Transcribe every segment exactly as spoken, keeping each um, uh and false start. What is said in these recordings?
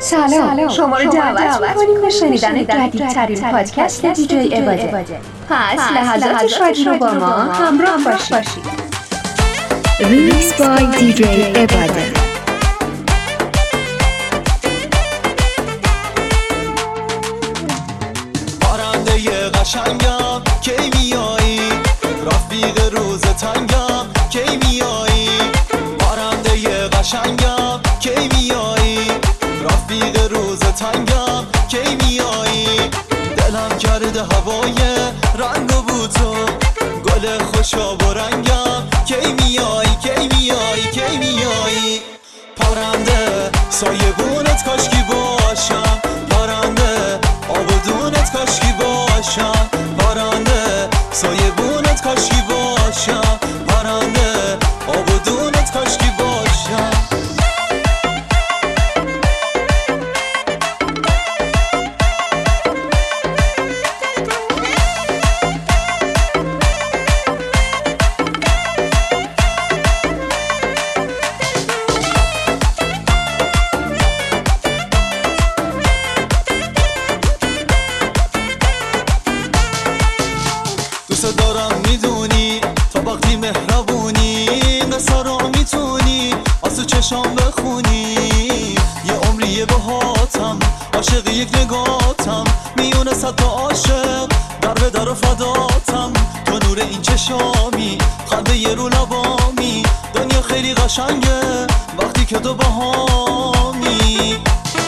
سلام، شما رو دعوت می‌کنیم به شنیدن جدیدترین پادکست دیجی عباده. پس لحظات شادی رو با ما همراه باشید. ریمیکس بای دیجی عباده. پرنده قشنگم کی میایی، رفیق روز تنگم کی میایی. پرنده قشنگم کی میایی، رفیق روز تنگم کی میایی. دلم کرده هوای رنگ و بوتو، گل خوشاب و رنگم کی میایی کی میایی کی میایی. پرنده سایبونت کاشکی باشم، پرنده آبادونت کاشکی باشم، پرنده سایبونت کاشکی باشم، پرنده آبادونت کاشکی باشم. دوست دارم میدونی تا وقتی مهربونی، قصه رو میتونی آسو چشام بخونی. یه عمریه باهاتم، عاشق یک نگاتم، میونه صد تا عاشق در به در و فداتم. تو نور این چشامی، خنده یه رو لبامی، دنیا خیلی قشنگه وقتی که تو باهامی.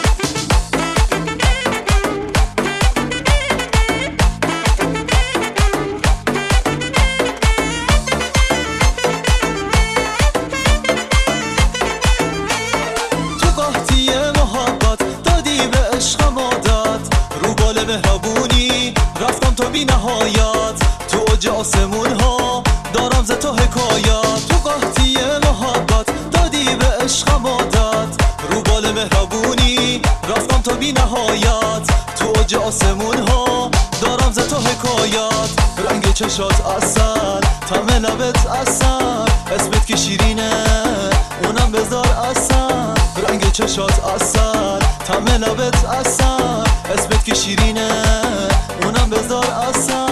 مهربونی رفتم تا بی نهایت، تو اوج آسمون ها دارم ز تو حکایت. تو قحطی محبت دادی به عشقم عادت، رو بال مهربونی رفتم تا بی نهایت، تو اوج آسمون ها دارم ز تو حکایت. رنگ چشات عسل، طعم لبت عسل، اسمت که شیرینه اونم بذار عسل. رنگ چشات عسل، طعم لبت عسل، اسمت که شیرینه اونم بذار عسل.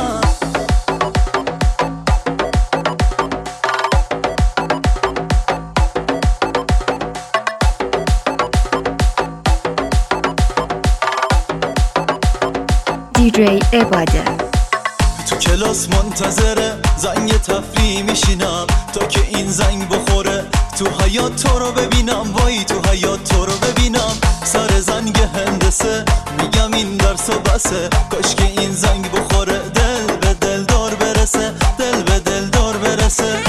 دیجی عباده. تو کلاس منتظره زنگ تفریح میشینم تا که این زنگ بخوره، تو حیات تو رو ببینم، وای تو حیات تو رو ببینم. سر زنگ هندسه میگم این درس و بسه، کاش که این زنگ بخوره دل به دل دار برسه، دل به دل دار برسه.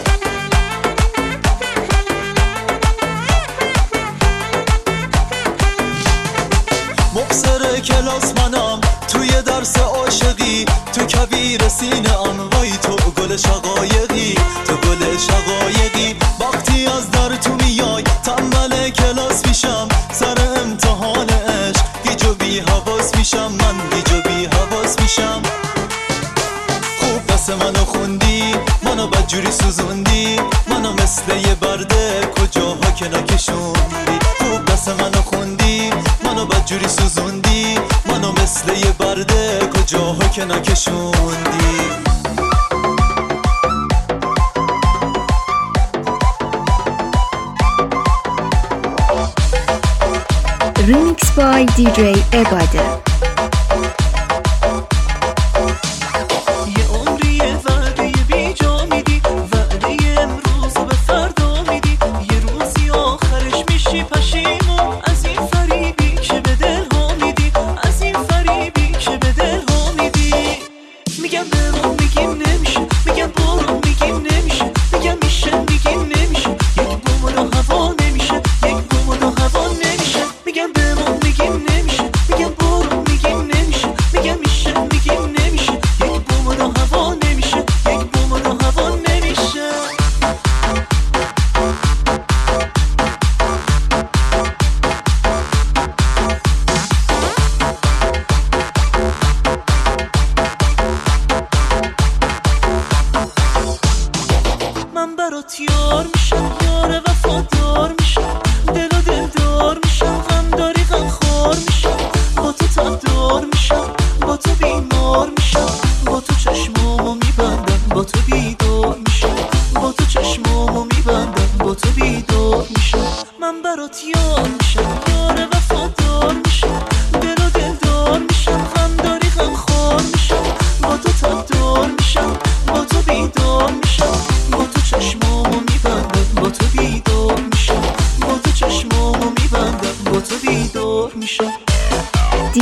مبصر کلاس منم توی درس عاشقی، تو کویر سینه ام، وای تو گل شقایقی، تو گل شقایقی. وقتی از در تو میای تنبل کلاس میشم، سر امتحان عشق گیج و بی حواس میشم، من گیج و بی حواس میشم. خوب دست منو خوندی، منو بدجوری سوزوندی، منو مثل یه برده کجاها که نکشوندی. خوب دست منو خوندی، منو بدجوری سوزوندی، منو مثل یه برده کجاها که نکشوندی. ریمیکس بای دیجی عباده. میگم بمون میگیم نمیشه، میگم برو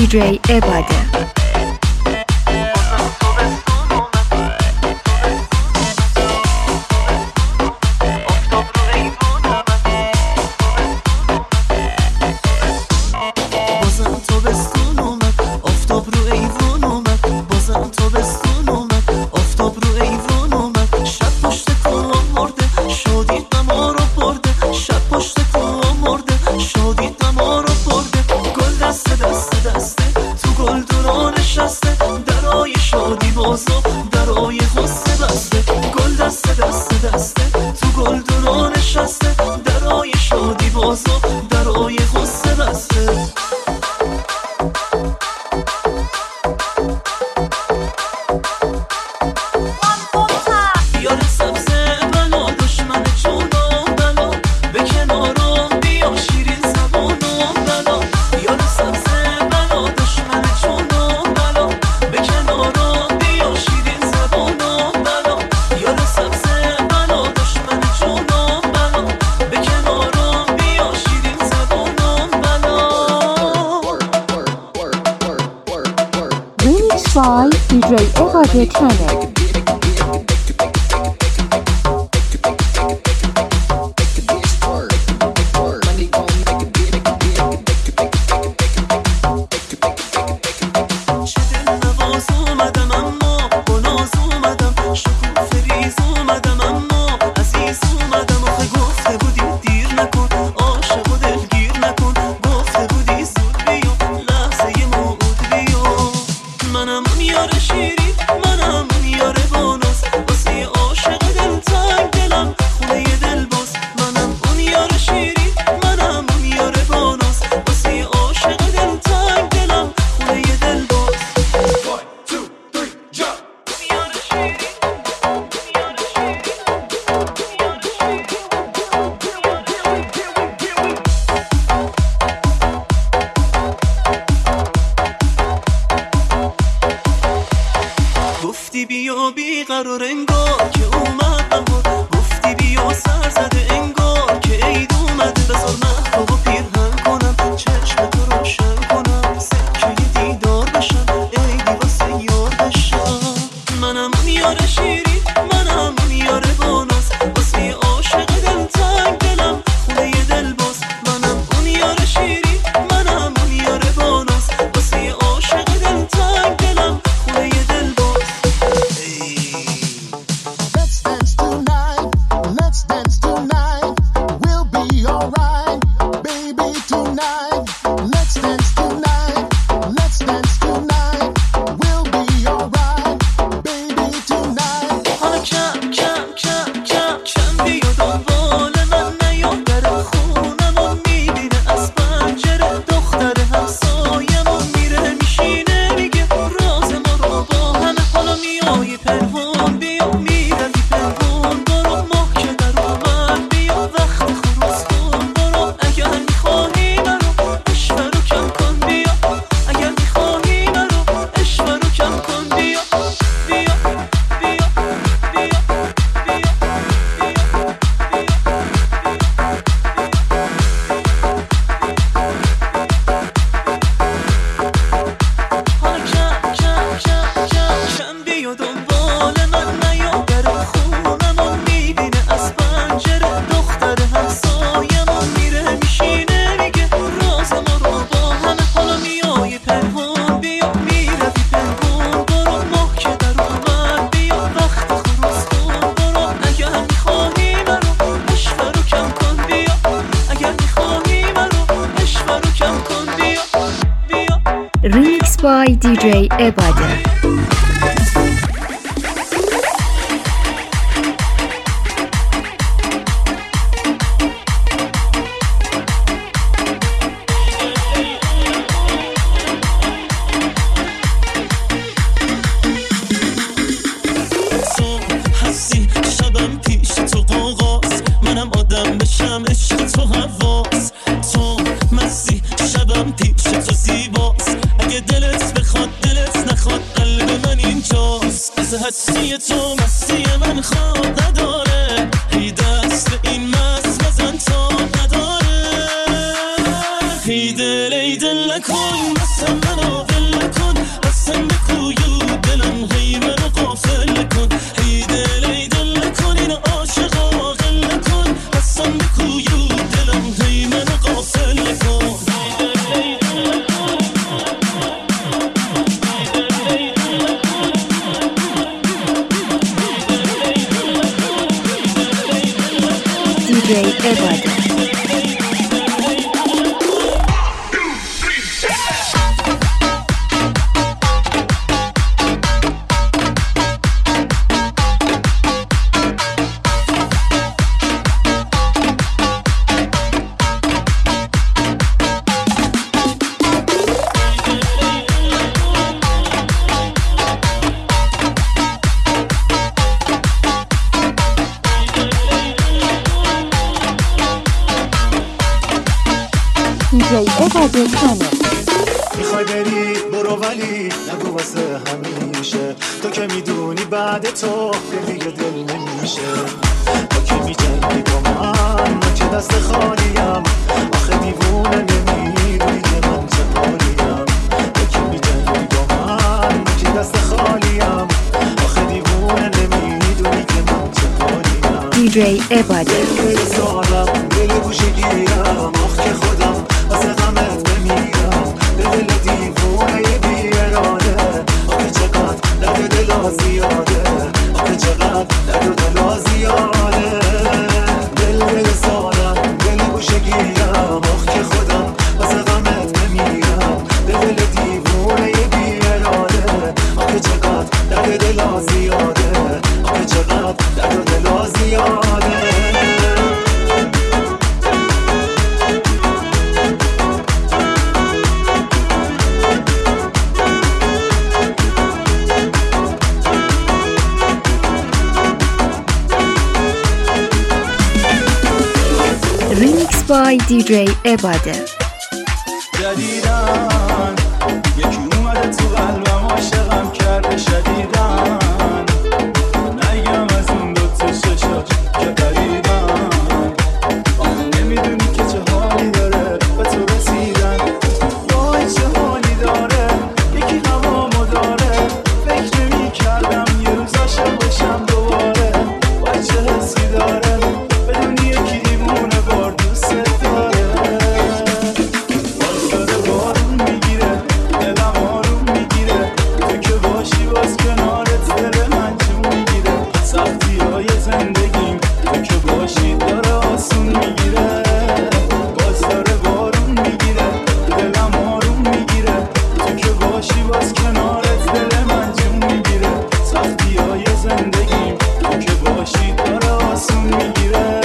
دیجی عباده. by دیجی عباده channel. گفتی بیا بیقرار انگار که اومد بهار، گفتی بیا سر زده انگار که عید اومده. بذار محتاب و پیرهن کنم، چشم تو روشن کنم، سکه دیدار بشم، عیدی واسه یار بشم. منم اون یار شیری، منم اون یار باناس، واسه عاشق دل تنگ دلم خونه دل باز. منم اون یار شیری، منم اون یار باناس، واسه عاشق دل تنگ دلم خونه دل باز. Remix by دیجی عباده. هستی تو مستی من خواب نداره، هی دست به این مست بزن تا نداره. هی دل ای دل نکن مستم منو، عباده. دیجی عباده کانال. میخوای بری برو ولی نگو واسه همیشه، تو که میدونی بعد تو دیگه دل نمیشه. تو که میجنگی با من، من که دست خالیم، آخه دیوونه نمیدونی که من چه حالیم. تو که میجنگی با من، من که دست خالیم، آخه دیوونه نمیدونی که من چه حالیم. دیجی عباده. دل سالم دل گوشگیرم، آخ که خودم واسه غمت بمیرم. به دل دیوونه بی اراده، آخه چقدر درد دلا زیاده، آخه چقدر درد دلا زیاده. دل دل سالم دل گوشگیرم، آخ که خودم واسه غمت بمیرم. به دل دیوونه بی اراده، آخه چقدر درد دلا زیاده، آخه چقدر درد دلا زیاده. ریمیکس بای دیجی عباده. جدیدن یکی اومده تو قلبم، عاشقم کرده شدیدن. نگم از اون دو تا چشات که قریبن، آخه نمیدونی که چه حالی داره به تو رسیدن. وای چه حالی داره یکی هوامو داره، فکر نمی کردم یه روز عاشق بشم دوباره. وای چه حسی داره بدونی یکی دیوونه بار دوست داره. باز داره بارون میگیره دلم آروم میگیره، تو که باشی باز کنارت دل من جون میگیره. سختی های زندگیم تو که باشی داره آسون میگیره. باز داره بارون میگیره دلم آروم میگیره، تو که باشی باز کنارت دل من جون میگیره. سختی های زندگیم تو که باشی داره آسون میگیره.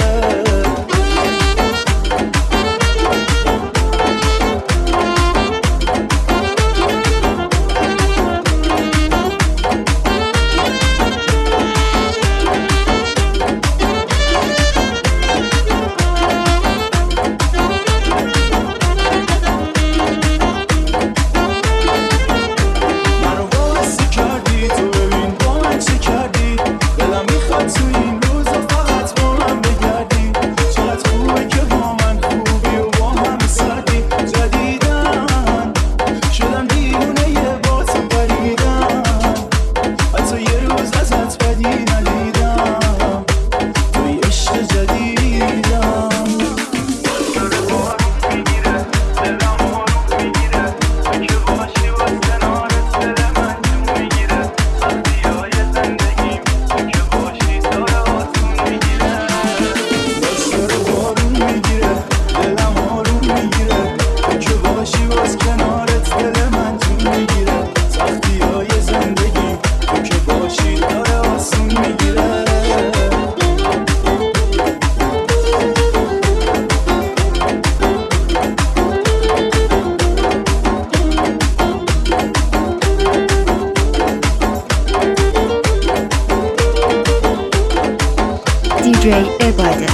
منو باعثی کردی تو ببین با من چه کردی، دلم میخواد تو این روزا فقط با من بگردی. چقدر خوبه که با من خوبی و با هم سردی. جدیدن شدم دیوونه یه با تو پریدم، حتی یه روز ازت بدی ندیدم. توی عشق جدیدم باز داره بارون میگیره دلم آروم میگیره، تو که باشی باز کنارت دل من جون میگیره. سختی های زندگیم تو که باشی داره آسون میگیره. باز داره بارون میگیره دلم آروم میگیره، تو که باشی باز کنارت دل من جون میگیره. سختی های زندگیم تو که باشی داره آسون میگیره. دیجی عباده.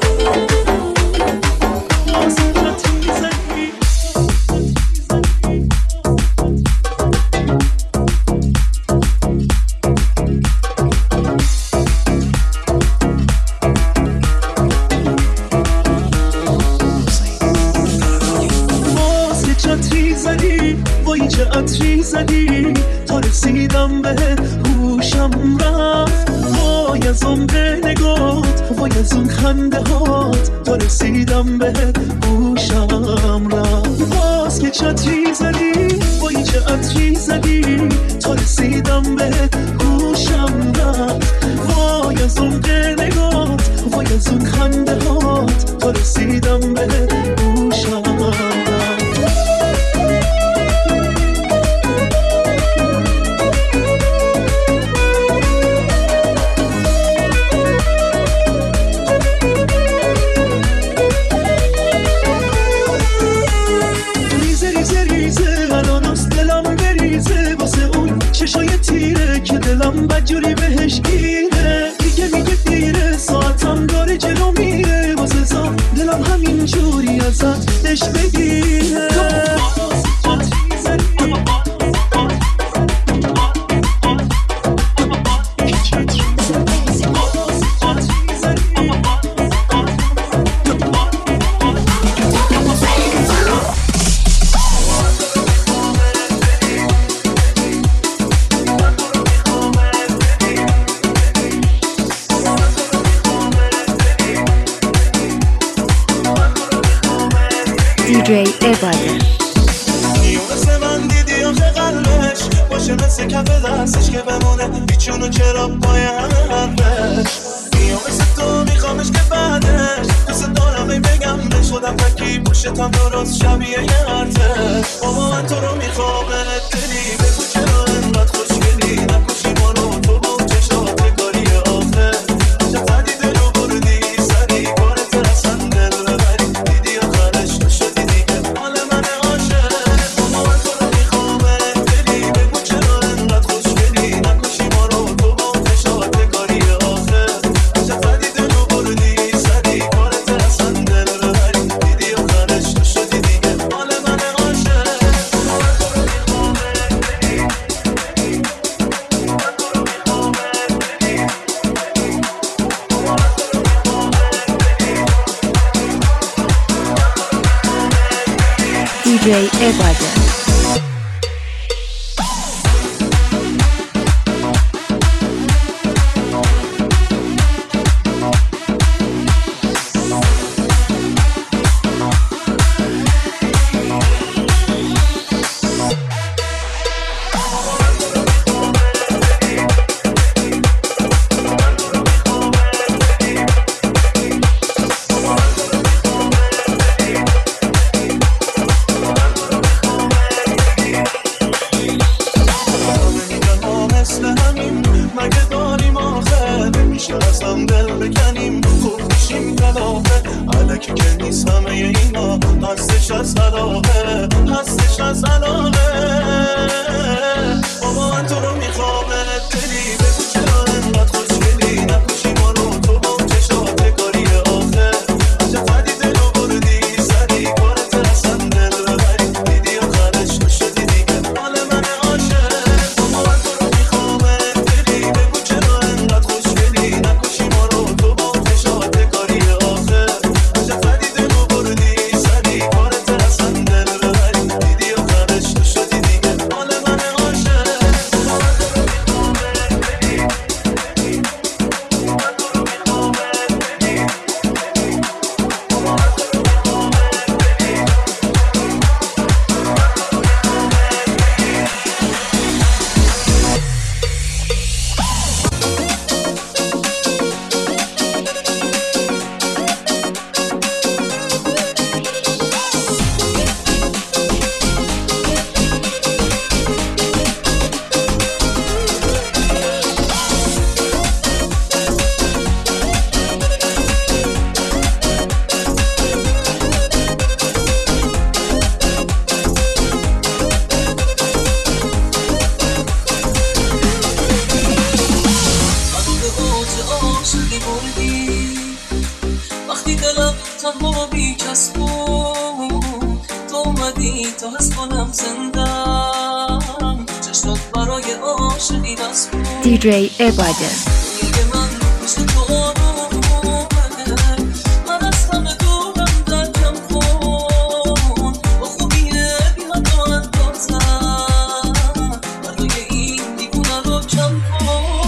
باز که چتری زدی وای چه عطری زدی، تا رسیدم به هوشم رفت. وای از عمق نگات وای از اون خنده هات، تا رسیدم به هوشم رفت. باز که چتری زدی وای چه عطری زدی، تا رسیدم به هوشم رفت. وای از عمق نگات وای از اون خنده هات، دلم بدجوری بهش گیره، دیگه میگه دیره، ساعتم داره جلو میره، واسه زم دلم همین جوری ازت دش بگیره. دیجی عباده مثل من دیدی آخه قلبش باشه مثل کف دستش که بمونه بیچونو چرا پای همه حرفش. میام مثل تو میخوامش که بعدش دوست دارم ای بگم به شدم تکی پشتم درست شبیه یه هرتش. بابا من تو رو میخوام دلی بگو چرا انقدر خوشگلی نکشی ما رو تو با اون چشات کاری آخه عجب فردی دلو بردی سری کارت اصلا دل ببری دیدی آخرش تو شدی دیگه حال من عاشق. بابا من تو رو میخوام دلی بگو چرا انقدر خوشگلی نکشی ما رو تو با اون چشات کاری آخه عجب فردی دلو بردی سری کارت اصلا دل ببری دیدی آخرش تو شدی دیگه حال من عاشق. دیجی عباده مثل همین مگه داریم آخه نمیشه از هم دل بکنیم خوب میشیم کلافه علکی که نیست همه اینا هستش از علاقه هستش از علاقه. بابا من تو رو میخوام دلی بگو چرا انقدر خوشگلی نکشی ما رو تو با اون چشات کاری آخه عجب فردی دلو بردی سری کارت اصلا دل ببری دیدی آخرش تو شدی دیگه حال من عاشق. بابا من تو رو میخوام دلی بگو چرا انقدر خوشگلی نکشی ما رو تو با اون چشات کاری آخه عجب فردی دلو بردی سری کارت اصلا دل ببری دیدی آخرش تو شدی دیگه حال من عاشق. بابا من تو رو میخوام دلی من تو رو میخوام دلی بابا من تو رو میخوام وقتی دلم تنها بی کس بود تو اومدی تا حس کنم زندم چشمت برای عاشقی بس بود. دیجی عباده دیگه من مثل تو آرومه من از همه دورم در کم کن با خوبیه بیا تو اندازم برای این دیوونه رو کم کن.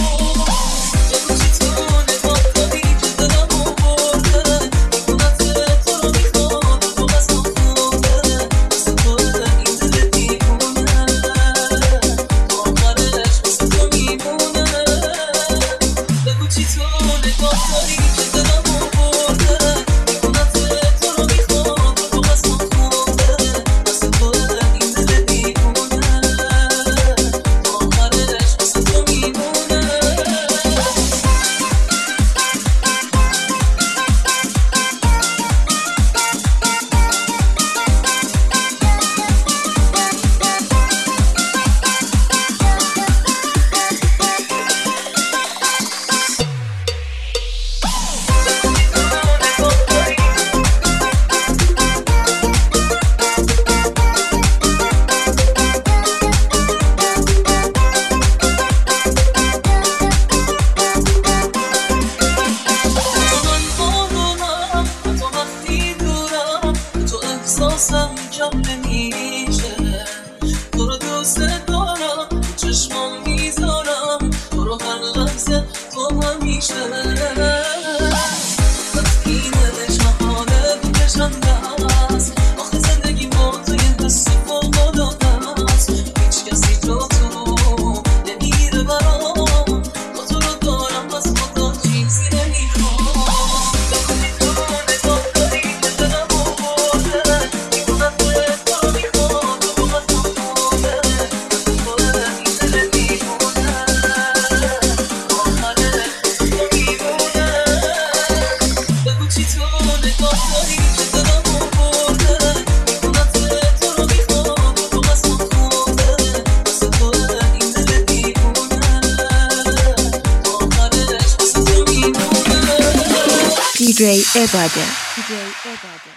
لحظه تو همیشه اینه شهانه بکشنده هست آخه زندگی ما توی دست فوق‌العاده است هیچ کسی جا تو نمیره برام با تو رو دارم بس خدا چیزی نمیخوام بخونی تو نگاه داری که دلم آورده میکنم توی تو رو میخوام تو با من آماده توی این دل میمونه آخره تو میمونه بگو چی تو نگاه داری که دلم آورده میکنم توی تو رو میخوام تو با من آماده واسه تو این دل میمونه آخرش واسه تو میمونه دی جی عباده دی جی عباده